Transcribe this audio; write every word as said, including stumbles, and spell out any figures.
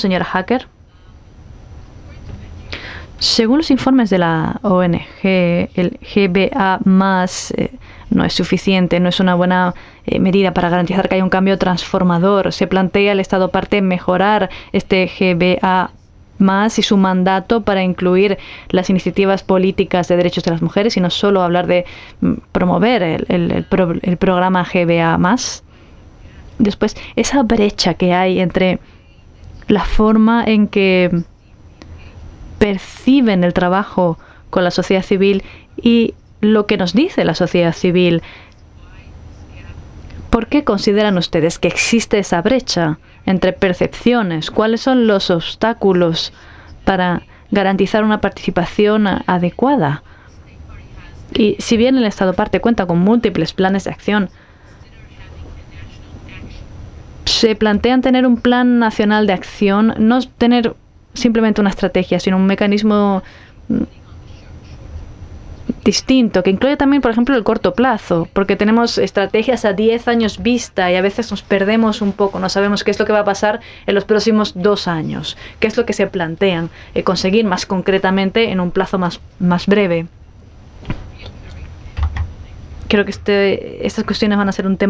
señora Hacker. Según los informes de la O N G, el G B A más eh, no es suficiente, no es una buena eh, medida para garantizar que haya un cambio transformador. Se plantea el Estado parte mejorar este G B A más y su mandato para incluir las iniciativas políticas de derechos de las mujeres y no solo hablar de mm, promover el, el, el, pro, el programa G B A más. Después, esa brecha que hay entre la forma en que perciben el trabajo con la sociedad civil y lo que nos dice la sociedad civil. ¿Por qué consideran ustedes que existe esa brecha entre percepciones? ¿Cuáles son los obstáculos para garantizar una participación adecuada? Y si bien el Estado parte cuenta con múltiples planes de acción, se plantean tener un plan nacional de acción, no tener simplemente una estrategia, sino un mecanismo distinto, que incluye también, por ejemplo, el corto plazo, porque tenemos estrategias a diez años vista y a veces nos perdemos un poco, no sabemos qué es lo que va a pasar en los próximos dos años, qué es lo que se plantean eh, conseguir más concretamente en un plazo más, más breve. Creo que este, estas cuestiones van a ser un tema